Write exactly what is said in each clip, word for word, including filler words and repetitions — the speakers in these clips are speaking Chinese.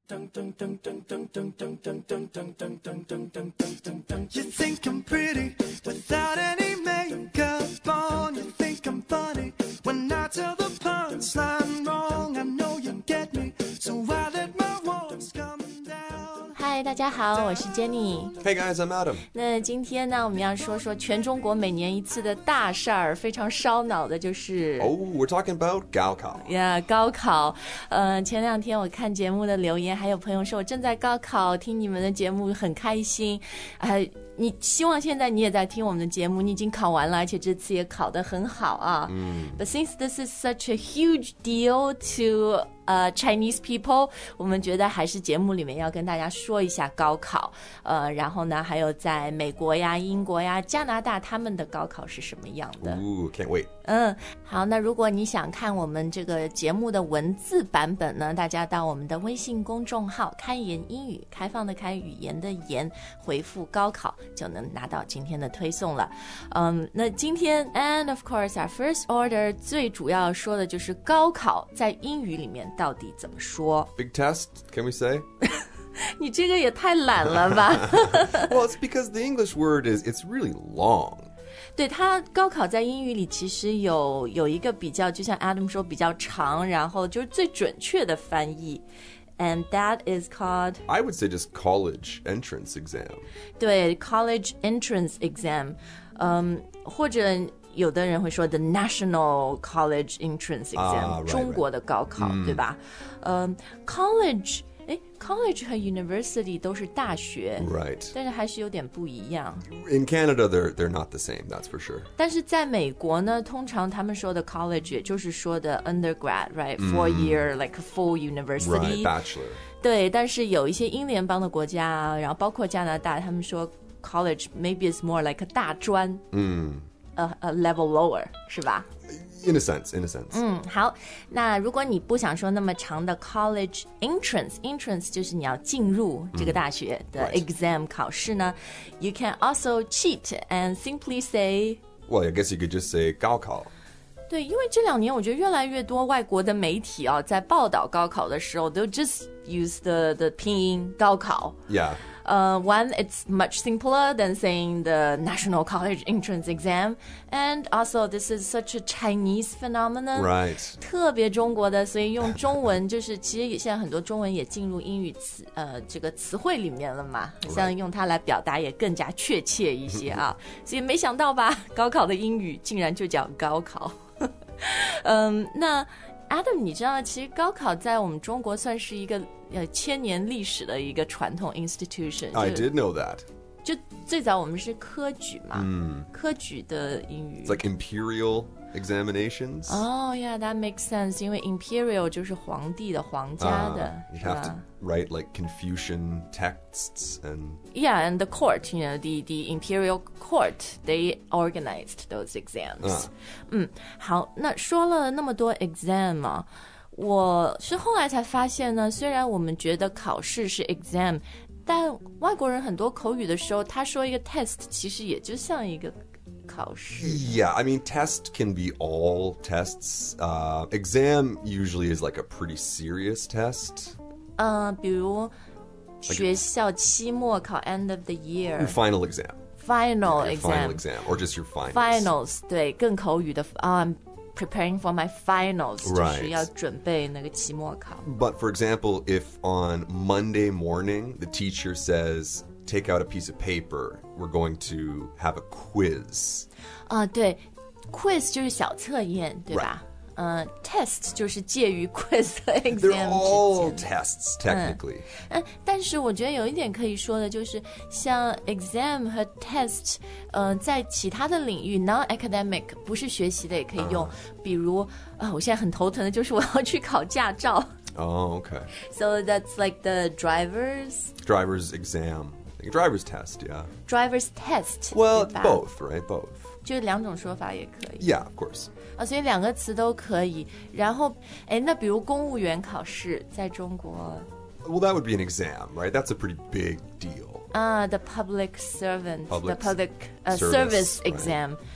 think I'm pretty without any makeup on. You think I'm funny when I tell the punchline wrong. I know you get me, so I let my walls come down. 嗨，大家好，我是 Jenny。 Hey guys, I'm Adam. 那今天呢，我们要说说全中国每年一次的大事儿，非常烧脑的就是 Oh, we're talking about 高考 Yeah, 高考。呃，前两天我看节目的留言，还有朋友说我正在高考，听你们的节目很开心。呃，你希望现在你也在听我们的节目，你已经考完了，而且这次也考得很好啊。嗯。But since this is such a huge deal to uh, Chinese people， 我们觉得还是节目里面要跟大家说一下高考。呃，然后呢，还有在美国呀、英国呀、加拿大他们的高考是什么样的。 Ooh, can't wait. 嗯，好，那如果你想看我们这个节目的文字版本呢，大家到我们的微信公众号开言英语，开放的开，语言的言，回复高考就能拿到今天的推送了。嗯，那今天 and of course our first order 最主要说的就是高考在英语里面到底怎么说。 Big test, can we say? 你这个也太懒了吧。 Well, it's because the English word is, it's really long. 对，它高考在英语里其实有有一个比较，就像 Adam 说比较长，然后就是最准确的翻译 and that is called I would say just college entrance exam. 对 college entrance exam， 嗯，或者有的人会说 the national college entrance exam， 啊 right, 中国的高考， right. 对吧？嗯 college诶 college 和 university 都是大学 Right. 但是还是有点不一样。 In Canada, they're, they're not the same, that's for sure. 但是在美国呢，通常他们说的 college 也就是说的 undergrad, right? Four year, like a full university. Right, bachelor. 对，但是有一些英联邦的国家啊，然后包括加拿大，他们说 college maybe is more like a 大专，嗯， a, a level lower， 是吧 In a sense, in a sense. 嗯，好，那如果你不想说那么长的 college entrance entrance 就是你要进入这个大学的 exam 考试呢， you can also cheat and simply say Well, I guess you could just say 高考。 对，因为这两年我觉得越来越多外国的媒体啊，在报道高考的时候都 just use the the 拼音高考。 Yeah. Uh, one, it's much simpler than saying the National College Entrance Exam. And also, this is such a Chinese phenomenon. Right. 特别中国的，所以用中文就是其实现在很多中文也进入英语词呃这个词汇里面了嘛，像用它来表达也更加确切一些啊。所以没想到吧，高考的英语竟然就叫高考。嗯，那 Adam， 你知道其实高考在我们中国算是一个呃千年历史的一个传统 institution。 I did know that. 就最早我们是科举嘛，嗯，科举的英语 It's like imperial examinations. Oh yeah, that makes sense. 因为 imperial 就是皇帝的皇家的， Uh, 是 you'd have 吧 to write like Confucian texts and Yeah, and the court, you know, the, the imperial court, they organized those exams. 嗯，好，那说了那么多 exam 啊，我是后来才发现呢，虽然我们觉得考试是 exam， 但外国人很多口语的时候，他说一个 test， 其实也就像一个考试。 Yeah, I mean, test can be all tests. Uh, exam usually is like a pretty serious test. 呃，比如学校期末考 end of the year Final exam. final Your exam final exam, or just your finals. finals 对，更口语的啊、I'm preparing for my finals， Right. 就是要准备那个期末考。 But for example, if on Monday morning the teacher says, take out a piece of paper, we're going to have a quiz. 啊、对 quiz 就是小测验，对吧？呃 test 就是介于 quiz 和 exam 之 They're all 间。 tests, technically. 嗯，但是我觉得有一点可以说的就是，像 exam 和 test， 呃，在其他的领域 non-academic 不是学习的也可以用，比如啊、我现在很头疼的就是我要去考驾照。 Oh, okay. So that's like the driver's Driver's exam. Like a driver's test, yeah. driver's test. Well, 对吧 both, right? Both. 就两种说法也可以 Yeah, of course. 啊，所以两个词都可以。然后，哎，那比如公务员考试，在中国 Well, that would be an exam, right? That's a pretty big deal. 啊，the public servant, Public the public uh, service, service right. exam，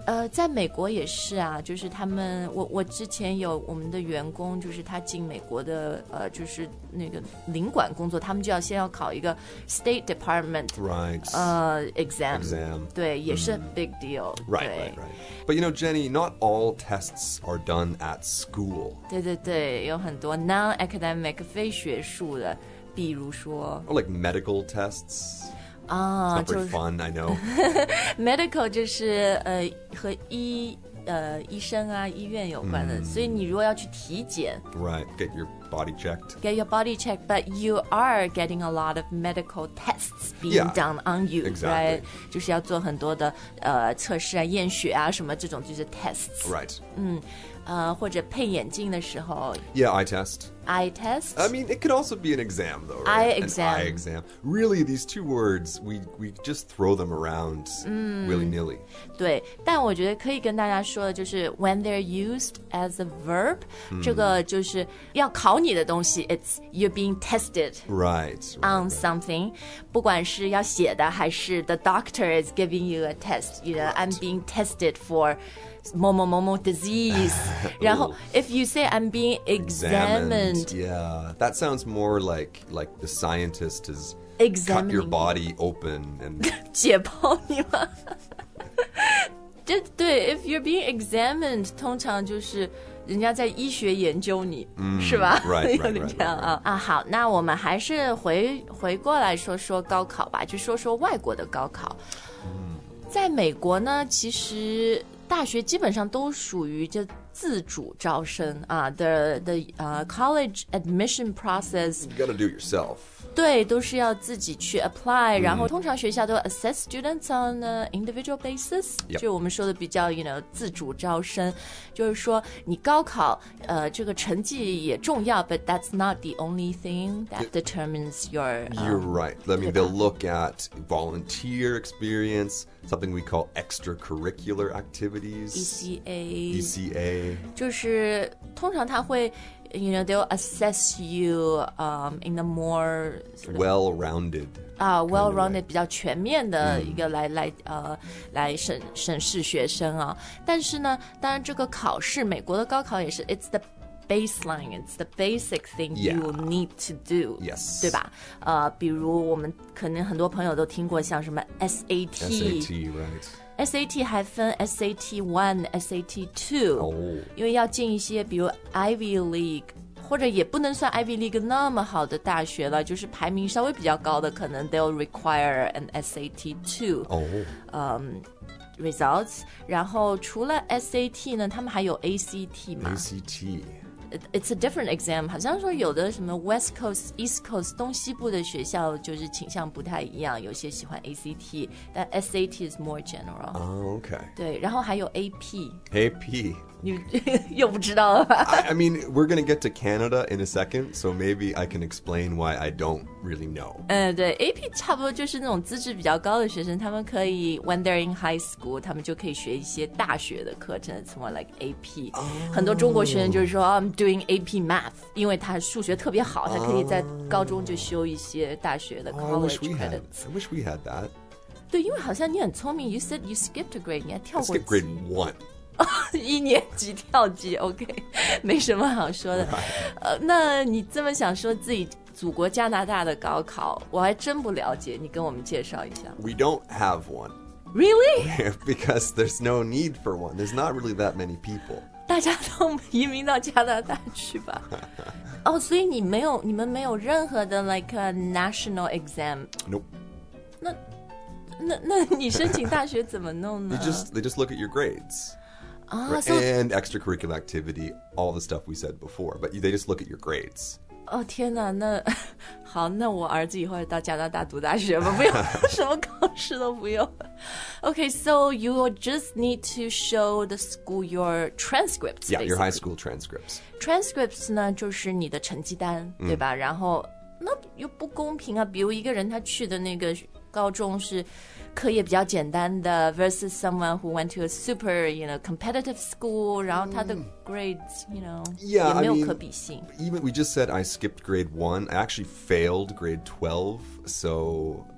呃，在美国也是啊，就是他们，我我之前有我们的员工，就是他进美国的，呃，就是那个领馆工作，他们就要先要考一个 State Department Right. 呃 exam， Exam. 对，也是 big deal， Right, 对 right, right. But you know, Jenny, not all tests are done at school. 对对对，有很多 non-academic 非学术的，比如说 Or like medical tests. 啊， Not 就 very 是 fun, I know. medical 就是呃和医呃医生啊医院有关的，所以你如果要去体检 Right. Get your body checked. get your body checked, but you are getting a lot of medical tests being Yeah, done on you, exactly. right? 就是要做很多的呃测试啊、验血啊什么这种就是 tests， Right. 呃或者配眼镜的时候 Yeah, eye test. eye test， I mean, it could also be an exam, though, Eye right? exam. An eye exam. Really, these two words, we, we just throw them around willy-nilly. 对，但我觉得可以跟大家说的就是 when they're used as a verb，、这个就是要考你的东西 ，it's you're being tested Right. on something， 不管是要写的还是 the doctor is giving you a test，you know I'm being tested for 某某某某 disease， 然后 if you say I'm being examined， Yeah, that sounds more like like the scientist has cut examining your body open and 解剖你吗？就对 ，if you're being examined， 通常就是人家在医学研究你，是吧？ right, right, 有点这样啊啊！好，那我们还是回回过来说说高考吧，就说说外国的高考。在美国呢，其实大学基本上都属于就自主招生啊，the the 呃、uh, college admission process。 you gotta do it yourself. 对，都是要自己去 apply，、嗯、然后通常学校都 assess students on an individual basis，、yep. 就我们说的比较 you know 自主招生，就是说你高考呃这个成绩也重要 ，but that's not the only thing that determines your. You're um, right. I mean, they'll look at volunteer experience, something we call extracurricular activities. E C A. E C A. 就是通常他会。You know, they'll assess you um, in a more sort of, well-rounded 啊、uh, well-rounded kind of 比较全面的一个来、嗯、来呃来审审视学生啊。但是呢，当然这个考试，美国的高考也是 ，it's the baseline, it's the basic thing Yeah. you need to do, Yes. 对吧？呃，比如我们可能很多朋友都听过像什么 S A T。 S A T, right. S A T 还分 S A T one、S A T two，、 哦、 因为要进一些比如 Ivy League， 或者也不能算 Ivy League 那么好的大学了，就是排名稍微比较高的，可能 they'll require an S A T two、 哦、 um, results。然后除了 S A T 呢，他们还有 A C T 嘛 A C T。 It's a different exam， 好像说有的什么 West Coast、East Coast 东西部的学校就是倾向不太一样，有些喜欢 A C T， 但 S A T is more general。 Oh, okay. 对，然后还有 A P。A P. 你又不知道了吧 I, I mean, we're going to get to Canada in a second, so maybe I can explain why I don't really know. 嗯，对 ，A P 差不多就是那种资质比较高的学生，他们可以 when they're in high school， 他们就可以学一些大学的课程 ，it's more like A P、oh. 很多中国学生就是说 I'm doing A P Math， 因为他数学特别好，他可以在高中就修一些大学的 Oh, I wish college we had. credits。 I wish we had that. 对，因为好像你很聪明 ，you said you skipped a grade， 你还跳 I 过 skipped grade 级 one. 一年级跳级 ，OK， 没什么好说的。呃，那你这么想说自己祖国加拿大的高考，我还真不了解，你跟我们介绍一下。 We don't have one. Really? Because there's no need for one. There's not really that many people. 大家都移民到加拿大去吧。哦，所以你没有，你们没有任何的 like a national exam。 Nope. 那那那你申请大学怎么弄呢 They just they just look at your grades. 啊 Right? ，so And extracurricular activity, all the stuff we said before, but they just look at your grades. 哦天哪，那好，那我儿子以后到加拿大读大学吧，不用什么考试都不用。Okay, so you just need to show the school your transcripts. Yeah, your high basically. school transcripts. Transcripts 呢，就是你的成绩单，对吧？然后那又不公平啊，比如一个人他去的那个高中是课业比较简单的 versus someone who went to a super, you know, competitive school, 然后他的 grades, you know, Yeah, 也没有 I mean, 可比性。 Even we just said I skipped grade one. I actually failed grade twelve, so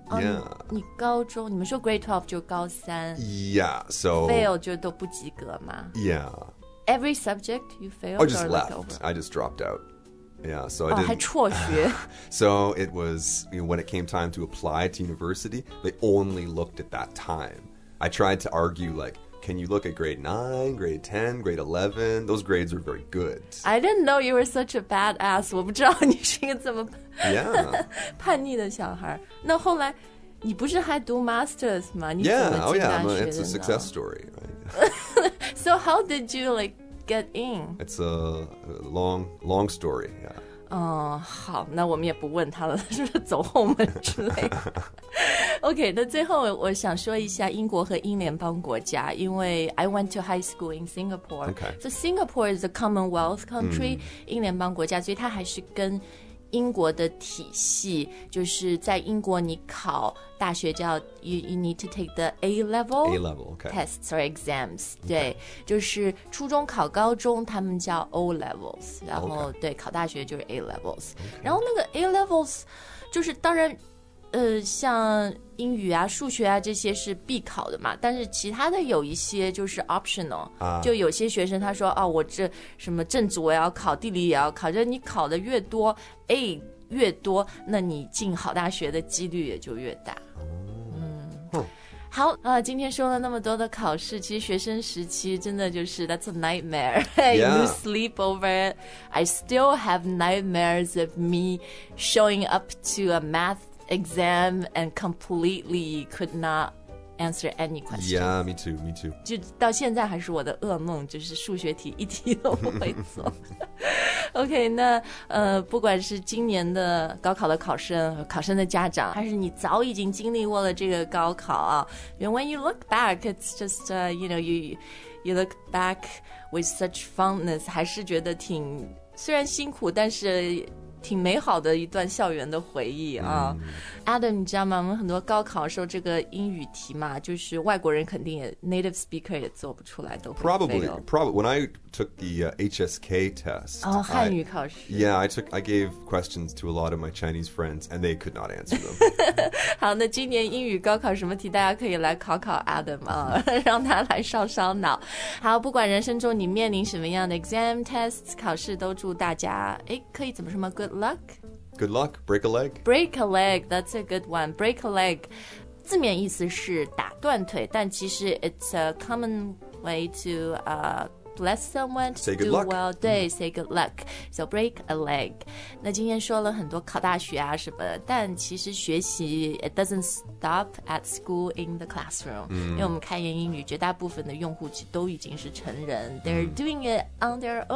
Yeah. 你高中你们说 grade twelve 就高三 Yeah, so... fail 就都不及格嘛 Yeah. Every subject you failed I just or left. like over? I just dropped out. Yeah, so I 哦，还 didn't... 辍学 So it was, you know, when it came time to apply to university, they only looked at that time. I tried to argue, like, can you look at grade nine, grade ten, grade eleven? Those grades were very good. I didn't know you were such a badass 我不知道你是一个这么 Yeah. 叛逆的小孩。那后来你不是还读 masters 吗？你怎 Yeah, 么 oh 进 yeah, 大 I'm a- 学 it's 的 a 呢 success story, right? So how did you like get in? It's a, a long, long story, yeah. 哦，好，那我们也不问他了，是不是走后门之类的？OK， 那最后我想说一下英国和英联邦国家，因为 I went to high school in Singapore. Okay. So Singapore is a Commonwealth country，、英联邦国家，所以它还是跟英国的体系，就是在英国你考大学叫 you you need to take the A level A level, okay. tests or exams， 对，就是初中考高中他们叫 O levels， 然后对考大学就是 A levels， 然后那个 A levels 就是当然。呃，像英语啊、数学啊这些是必考的嘛，但是其他的有一些就是 optional，、啊、就有些学生他说哦，我这什么政治我也要考，地理也要考，就是你考的越多 A 越多，那你进好大学的几率也就越大。嗯，嗯好，呃，今天说了那么多的考试，其实学生时期真的就是 that's a nightmare. Yeah. You sleep over it. I still have nightmares of me showing up to a math exam and completely could not answer any question. Yeah, me too, me too. 就到现在还是我的噩梦，就是数学题一题都不会做。OK， 那呃，不管是今年的高考的考生、考生的家长，还是你早已经经历过了这个高考啊 ，when you look back, it's just uh, you know you you look back with such fondness， 还是觉得挺虽然辛苦，但是。挺美好的一段校园的回忆啊、嗯、Adam 你知道吗，我们很多高考的时候这个英语题嘛，就是外国人肯定也 native speaker 也做不出来，都会 Probably, probably. When I took the uh, H S K test, 哦，汉语考试 Yeah, I took I gave questions to a lot of my Chinese friends and they could not answer them. 好，那今年英语高考什么题大家可以来考考 Adam 啊，让他来烧烧脑。好，不管人生中你面临什么样的 exam tests 考试，都祝大家诶可以怎么什么 good luck Good luck. Break a leg. Break a leg. That's a good one. Break a leg. 字面意思是打断腿，但其实 it's a common way to uh, bless someone to say good do luck. well. 对、嗯、say good luck. So break a leg. 那今天说了很多考大学啊什么的，但其实学习 it doesn't stop at school in the classroom、嗯、因为我们开言英语绝大部分的用户其实都已经是成人、嗯、They're doing it on their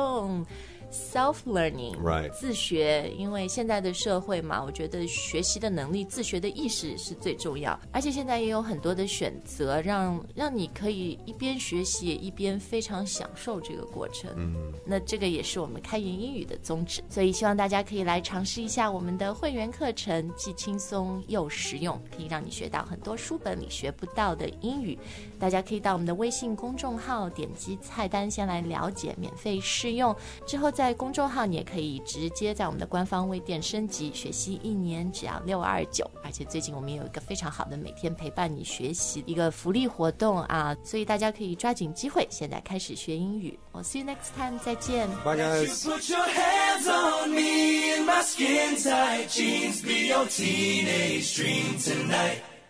own.Self-learning， right. 自学，因为现在的社会嘛，我觉得学习的能力、自学的意识是最重要。而且现在也有很多的选择，让让你可以一边学习，一边非常享受这个过程。嗯，那这个也是我们开言英语的宗旨，所以希望大家可以来尝试一下我们的会员课程，既轻松又实用，可以让你学到很多书本里学不到的英语。大家可以到我们的微信公众号点击菜单先来了解，免费试用，之后在公众号你也可以直接在我们的官方微店升级学习一年只要六二九，而且最近我们有一个非常好的每天陪伴你学习一个福利活动啊，所以大家可以抓紧机会现在开始学英语。我 see you next time， 再见。 Bye guys. You put your hands on me in my skin tight jeans, be your teenage dream tonight.